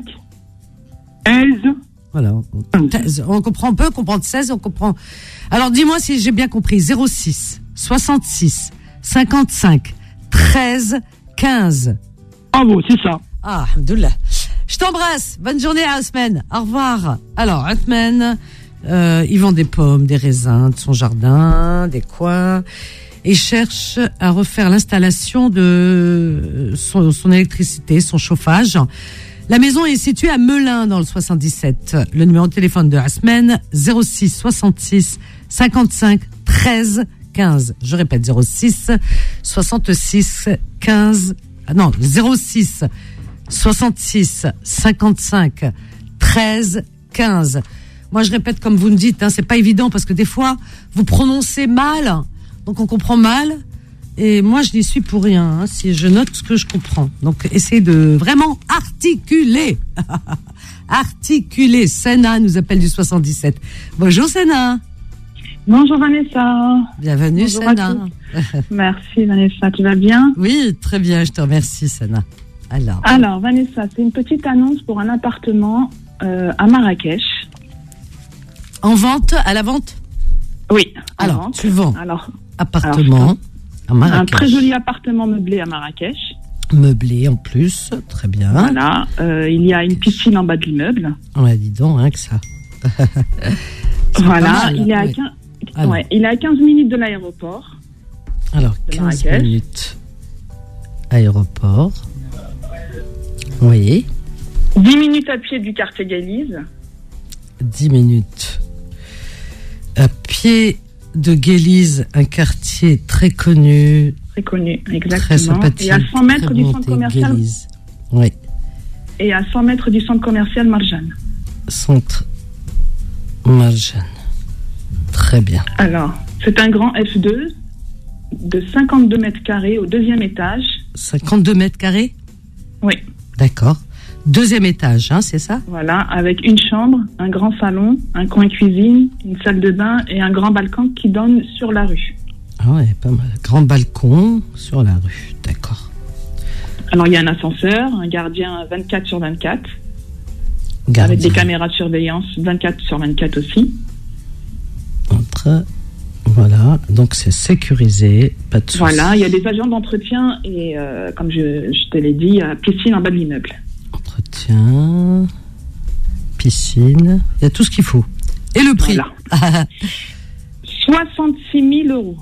treize Voilà. On comprend, on peut comprendre seize, on comprend. Alors, dis-moi si j'ai bien compris. zéro six, soixante-six, cinquante-cinq, treize, quinze. Bravo, c'est ça. Ah, alhamdoulilah. Je t'embrasse. Bonne journée à Othman. Au revoir. Alors, Othman, euh, il vend des pommes, des raisins de son jardin, des coins. Et cherche à refaire l'installation de son, son électricité, son chauffage. La maison est située à Melun dans le soixante-dix-sept. Le numéro de téléphone de Asmen, zéro six, soixante-six, cinquante-cinq, treize, quinze. Je répète, zéro six, soixante-six, quinze, non, zéro six, soixante-six, cinquante-cinq, treize, quinze. Moi, je répète comme vous me dites, hein, c'est pas évident parce que des fois, vous prononcez mal, donc on comprend mal. Et moi, je n'y suis pour rien, hein, si je note ce que je comprends. Donc, essayez de vraiment articuler. Articuler. Sena nous appelle du soixante-dix-sept. Bonjour, Sena. Bonjour, Vanessa. Bienvenue, Bonjour Sena. Merci, Vanessa. Tu vas bien? Oui, très bien, je te remercie, Sena. Alors, Alors, Vanessa, c'est une petite annonce pour un appartement euh, à Marrakech. en vente, à la vente? Oui. en Alors, vente. tu vends Alors, appartement à un Marrakech. très joli appartement meublé à Marrakech. Meublé en plus, très bien. Voilà. Euh, il y a une piscine en bas de l'immeuble. Ouais, dis donc, hein, que ça. C'est Voilà. pas mal, il, est à ouais. quinze, Alors. ouais, il est à quinze minutes de l'aéroport. Alors, de quinze Marrakech. minutes. Aéroport. Oui. dix minutes à pied du quartier Gélise. dix minutes. À pied de Guélise, un quartier très connu, Très connu, très exactement. sympathique. Et à cent mètres très du bon centre thé, commercial. Guélise. Oui. Et à cent mètres du centre commercial Marjane. Centre Marjane. Très bien. Alors, c'est un grand F deux de cinquante-deux mètres carrés au deuxième étage. cinquante-deux mètres carrés? Oui, D'accord. Deuxième étage, hein, c'est ça? voilà, avec une chambre, un grand salon, un coin cuisine, une salle de bain et un grand balcon qui donne sur la rue. Ah ouais, pas mal. Grand balcon sur la rue. D'accord. Alors, il y a un ascenseur, un gardien vingt-quatre sur vingt-quatre, Gardien. avec des caméras de surveillance vingt-quatre sur vingt-quatre aussi. Entre. Voilà. Donc c'est sécurisé. Pas de soucis. Voilà, il y a des agents d'entretien et, euh, comme je, je te l'ai dit, il y a piscine en bas de l'immeuble. Entretien. Piscine. Il y a tout ce qu'il faut. Et le prix? Voilà. soixante-six mille euros.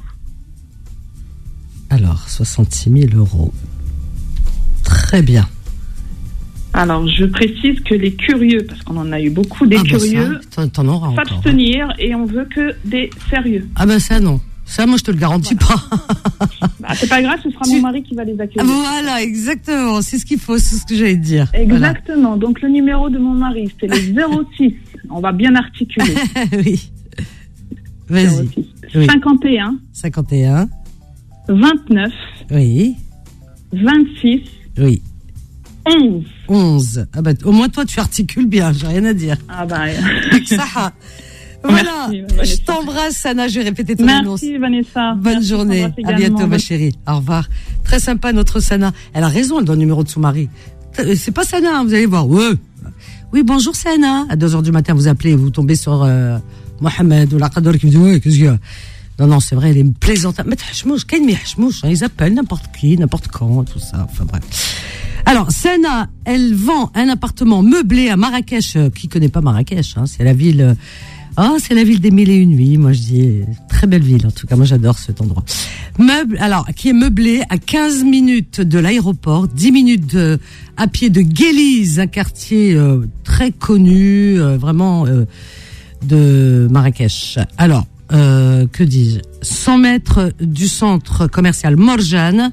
Alors, soixante-six mille euros. Très bien. Alors, je précise que les curieux, parce qu'on en a eu beaucoup, des Ah bah curieux, ça, t'en, t'en auras encore. s'abstenir et on veut que des sérieux. Ah ben ça non. Ça moi je te le garantis pas. Bah, c'est pas grave, ce sera Tu- mon mari qui va les accueillir. Voilà, exactement. C'est ce qu'il faut, c'est ce que j'allais te dire. Exactement. Donc, le numéro de mon mari, c'est le zéro six. On va bien articuler. Voilà. Oui. Vas-y. zéro six. Oui. cinquante et un, cinquante et un. vingt-neuf, Oui. vingt-six, Oui. onze. onze. Ah bah, au moins toi tu articules bien, j'ai rien à dire. Ah bah, Avec ça. Voilà. Merci, Vanessa. Je t'embrasse, Sana. Je vais répéter ton annonce. merci Vanessa. Bonne Merci, journée. Sandra, À également. bientôt, ma Bonne- chérie. Au revoir. Très sympa, notre Sana. Elle a raison, elle donne le numéro de son mari. C'est pas Sana, hein, vous allez voir. Ouais. Oui, bonjour Sana. À deux heures du matin, vous appelez, vous tombez sur euh, Mohamed ou l'Aqador qui vous dit, ouais, qu'est-ce qu'il y a? Non, non, c'est vrai, elle est plaisante. Mais hachmouch, qu'est-ce que hachmouch? Ils appellent n'importe qui, n'importe quand, tout ça. Enfin, bref. Alors, Sana, elle vend un appartement meublé à Marrakech. Euh, qui connaît pas Marrakech, hein? C'est la ville, euh, ah, c'est la ville des mille et une nuits. Moi, je dis, très belle ville. En tout cas, moi, j'adore cet endroit. Meuble, alors, qui est meublé à quinze minutes de l'aéroport, dix minutes de, à pied de Guélise, un quartier euh, très connu, euh, vraiment, euh, de Marrakech. Alors, euh, que dis-je? cent mètres du centre commercial Morjane,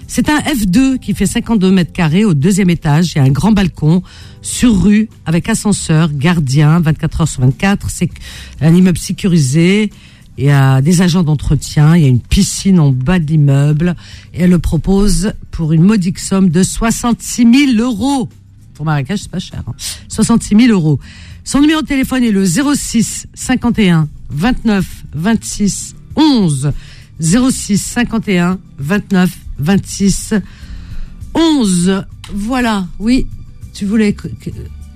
C'est un F deux qui fait cinquante-deux mètres carrés au deuxième étage. Il y a un grand balcon sur rue avec ascenseur, gardien, vingt-quatre heures sur vingt-quatre. C'est un immeuble sécurisé. Il y a des agents d'entretien. Il y a une piscine en bas de l'immeuble. Et elle le propose pour une modique somme de soixante-six mille euros. Pour Marrakech, c'est pas cher. Hein. soixante-six mille euros. Son numéro de téléphone est le zéro six cinquante et un vingt-neuf vingt-six onze. zéro six cinquante et un vingt-neuf vingt-six onze. Voilà, oui, tu voulais que... que...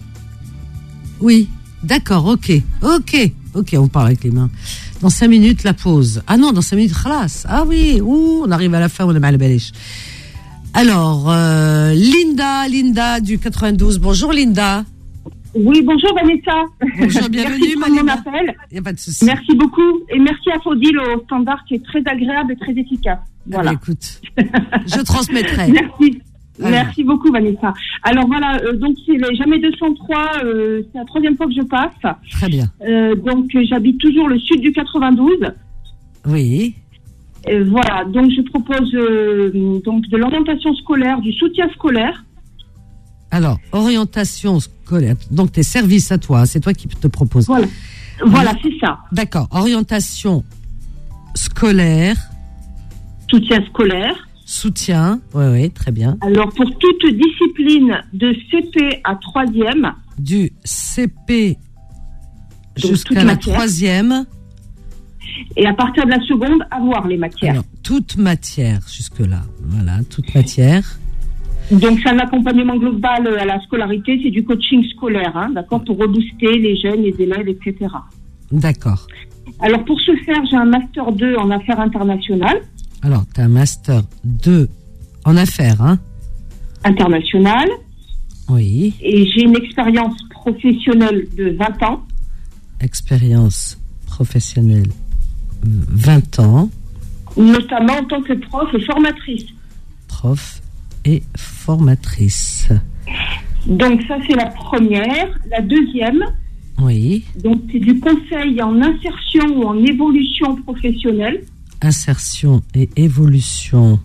Oui, d'accord, ok, ok, ok, on parle avec les mains. Dans cinq minutes, la pause. Ah non, dans cinq minutes, khalas. Ah oui, ouh, on arrive à la fin, on est mal balish. Alors, euh, Linda, Linda du quatre-vingt-douze. Bonjour Linda. Oui, bonjour Vanessa. Bonjour, bienvenue, merci pour mon appel. Il n'y a pas de souci. Merci beaucoup. Et merci à Faudil au standard qui est très agréable et très efficace. Voilà. Ah, écoute, je transmettrai. Merci. Alors. Merci beaucoup Vanessa. Alors voilà, euh, donc c'est les Jamais deux cent trois, euh, c'est la troisième fois que je passe. Très bien. Euh, donc euh, j'habite toujours le sud du quatre-vingt-douze. Oui. Euh, voilà, donc je propose euh, donc de l'orientation scolaire, du soutien scolaire. Alors, orientation scolaire, donc tes services à toi, c'est toi qui te proposes. Voilà, voilà, c'est ça. D'accord, orientation scolaire. Soutien scolaire. Soutien, oui, oui, très bien. Alors, pour toute discipline de C P à troisième. Du C P jusqu'à la troisième. Et à partir de la seconde, avoir les matières. Alors, toute matière jusque-là, voilà, toute matière. Donc, c'est un accompagnement global à la scolarité, c'est du coaching scolaire, hein, d'accord, pour rebooster les jeunes, les élèves, et cetera. D'accord. Alors, pour ce faire, j'ai un master deux en affaires internationales. Alors, tu as un master deux en affaires, hein? Internationales. Oui. Et j'ai une expérience professionnelle de vingt ans. Expérience professionnelle vingt ans. Notamment en tant que prof et formatrice. Prof et formatrice. Donc ça, c'est la première. La deuxième, oui. Donc c'est du conseil en insertion ou en évolution professionnelle. Insertion et évolution.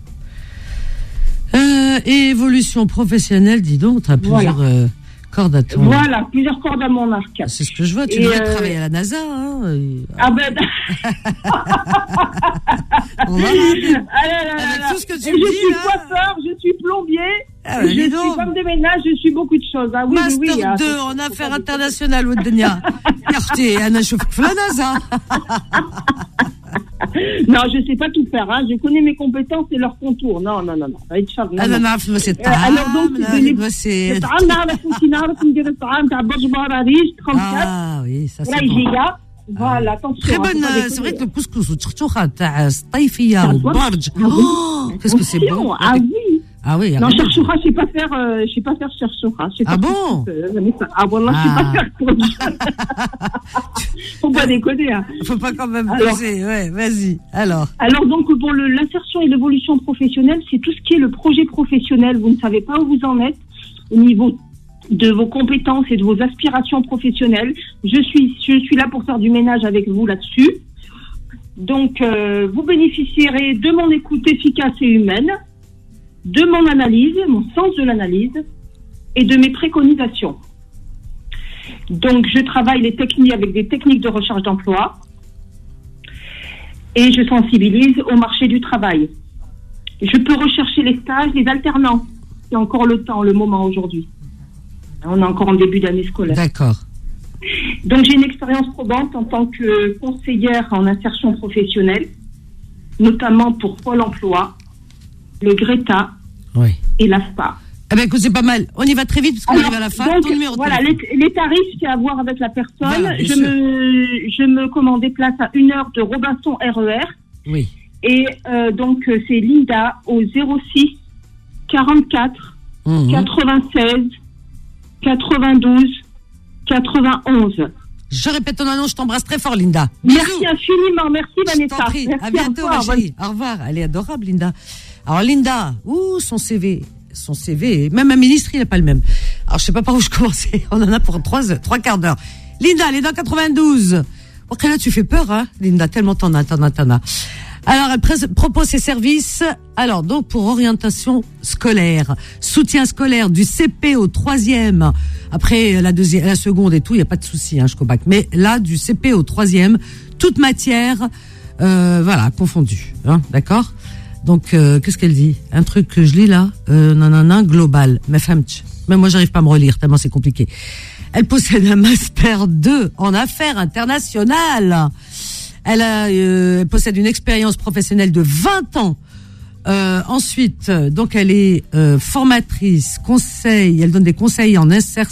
Euh, et évolution professionnelle, dis donc, tu as plusieurs voilà. euh, cordes à ton... Voilà, plusieurs cordes à mon arc. C'est ce que je vois, tu et devrais euh... travailler à la NASA. Hein. Ah ben... On va là, ah là, là, avec là, tout ce que tu et me je dis, suis là. coiffeur, je suis plombier, ah, ben, je suis femme de ménage, je suis beaucoup de choses. Ah, oui, Master oui, oui, deux ah, en affaires internationales, Ouddenia. Yarté, Anna Choufik, la NASA. Non, je sais pas tout faire, hein. Je connais mes compétences et leurs contours. Non, non, non, non. Ça va être chargé. Alors donc, c'est... Ah oui, ça c'est bon. Voilà, attention. Très bonne, c'est vrai que le couscous ou tchoucha, t'as staïfia ou barj. Oh, qu'est-ce que c'est bon. Ah oui. Ah oui. Non, cherchoura, je sais pas faire, euh, je sais pas faire cherchoura. Ah bon? Ah bon, là, je sais pas faire pour Faut pas déconner, hein. Faut pas quand même poser, ouais, vas-y. Alors. Alors, donc, pour le, l'insertion et l'évolution professionnelle, c'est tout ce qui est le projet professionnel. Vous ne savez pas où vous en êtes au niveau de vos compétences et de vos aspirations professionnelles. Je suis, je suis là pour faire du ménage avec vous là-dessus. Donc, euh, vous bénéficierez de mon écoute efficace et humaine, de mon analyse, mon sens de l'analyse et de mes préconisations. Donc, je travaille les techniques avec des techniques de recherche d'emploi et je sensibilise au marché du travail. Je peux rechercher les stages, les alternants. C'est encore le temps, le moment aujourd'hui. On est encore en début d'année scolaire. D'accord. Donc, j'ai une expérience probante en tant que conseillère en insertion professionnelle, notamment pour Pôle emploi, le Greta oui. et l'A F P A. Eh bien, écoute, c'est pas mal. On y va très vite parce qu'on Alors, arrive à la fin. Donc, Ton numéro voilà, les, les tarifs, c'est à voir avec la personne. Voilà, je, me, je me commande des places à une heure de Robinson R E R. Oui. Et euh, donc, c'est Linda au zéro six quarante-quatre mmh. quatre-vingt-seize quatre-vingt-douze quatre-vingt-onze. Je répète ton annonce, je t'embrasse très fort, Linda. Merci Bisous. Infiniment, merci Vanessa. Je t'en prie. Merci, à bientôt, ma chérie. Au revoir. Elle est adorable, Linda. Alors, Linda, ouh, son C V. Son C V, même un ministre, il n'a pas le même. Alors, je sais pas par où je commençais. On en a pour trois, trois quarts d'heure. Linda, elle est dans quatre-vingt-douze. Ok, là, tu fais peur, hein, Linda, tellement t'en as, t'en as, t'en as. Alors, elle pré- propose ses services. Alors, donc, pour orientation scolaire, soutien scolaire du C P au troisième. Après, la deuxième, la seconde et tout, il n'y a pas de souci, hein, jusqu'au bac. Mais là, du C P au troisième, toute matière, euh, voilà, confondue, hein, d'accord? Donc, euh, qu'est-ce qu'elle dit? Un truc que je lis là, euh, nanana, global. Mais famch. Même moi, j'arrive pas à me relire, tellement c'est compliqué. Elle possède un master deux en affaires internationales. Elle, a, euh, elle possède une expérience professionnelle de vingt ans. Euh, ensuite, donc elle est euh, formatrice, conseil. Elle donne des conseils en insert,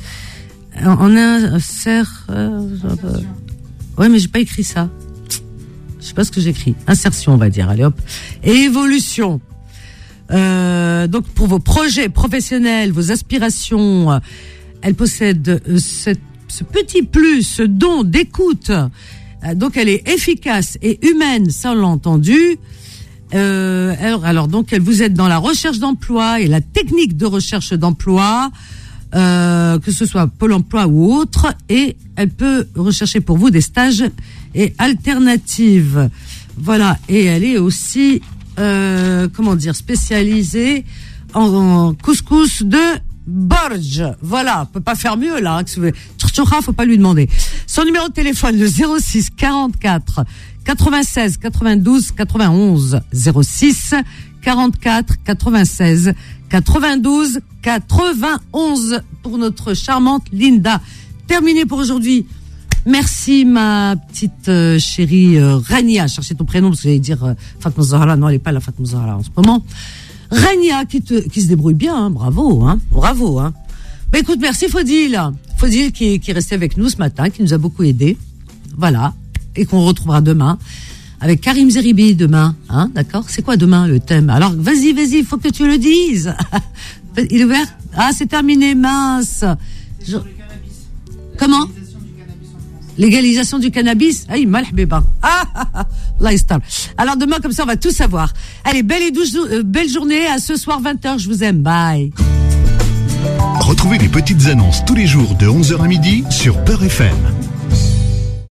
en insert. Euh, ouais, mais j'ai pas écrit ça. Je sais pas ce que j'écris. Insertion, on va dire. Allez hop. Et évolution. Euh, donc pour vos projets professionnels, vos aspirations, euh, elle possède euh, cette, ce petit plus, ce don d'écoute. Donc elle est efficace et humaine, ça on l'a entendu. Euh, alors, alors donc elle vous aide dans la recherche d'emploi et la technique de recherche d'emploi, euh, que ce soit Pôle Emploi ou autre, et elle peut rechercher pour vous des stages et alternatives. Voilà, et elle est aussi euh, comment dire spécialisée en, en couscous de Borge, voilà, on peut pas faire mieux là. Hein, faut pas lui demander. Son numéro de téléphone, le zéro six quarante-quatre quatre-vingt-seize quatre-vingt-douze quatre-vingt-onze zéro six quarante-quatre quatre-vingt-seize quatre-vingt-douze quatre-vingt-onze pour notre charmante Linda. Terminé pour aujourd'hui. Merci ma petite euh, chérie euh, Rania. Cherchez ton prénom parce que j'allais dire euh, Fatma Zahra. Non, elle est pas la Fatma Zahra en ce moment. Rania qui te, qui se débrouille bien, hein, bravo, hein, bravo, hein. Bah écoute, merci Faudil, Faudil qui, qui est resté avec nous ce matin, qui nous a beaucoup aidé, voilà, et qu'on retrouvera demain avec Karim Zeribi demain, hein, d'accord? C'est quoi demain le thème? Alors vas-y, vas-y, il faut que tu le dises. Il est ouvert? Ah, c'est terminé, mince. Je... Comment? Légalisation du cannabis. Aïe, malhbiba. Ah, là, alors demain, comme ça, on va tout savoir. Allez, belle et douce, euh, belle journée. À ce soir, vingt heures. Je vous aime. Bye. Retrouvez les petites annonces tous les jours de onze heures à midi sur Peur F M.